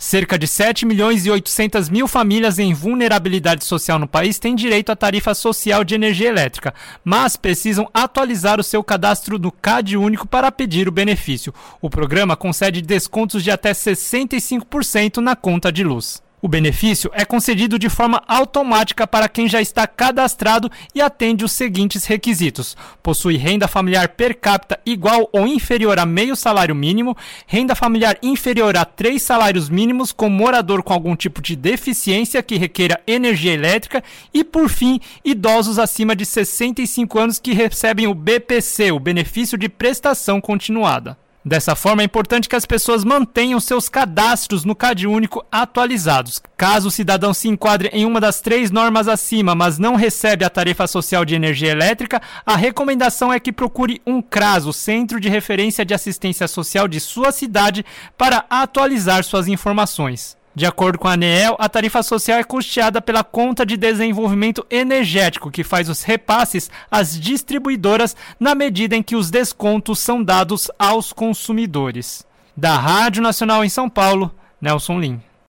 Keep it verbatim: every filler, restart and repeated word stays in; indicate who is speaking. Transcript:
Speaker 1: Cerca de sete milhões e oitocentas mil famílias em vulnerabilidade social no país têm direito à tarifa social de energia elétrica, mas precisam atualizar o seu cadastro no CadÚnico para pedir o benefício. O programa concede descontos de até sessenta e cinco por cento na conta de luz. O benefício é concedido de forma automática para quem já está cadastrado e atende os seguintes requisitos: possui renda familiar per capita igual ou inferior a meio salário mínimo, renda familiar inferior a três salários mínimos com morador com algum tipo de deficiência que requeira energia elétrica e, por fim, idosos acima de sessenta e cinco anos que recebem o B P C, o benefício de prestação continuada. Dessa forma, é importante que as pessoas mantenham seus cadastros no CadÚnico atualizados. Caso o cidadão se enquadre em uma das três normas acima, mas não recebe a tarifa social de energia elétrica, a recomendação é que procure um CRAS, o Centro de Referência de Assistência Social de sua cidade, para atualizar suas informações. De acordo com a ANEEL, a tarifa social é custeada pela Conta de Desenvolvimento Energético, que faz os repasses às distribuidoras na medida em que os descontos são dados aos consumidores. Da Rádio Nacional em São Paulo, Nelson Lim.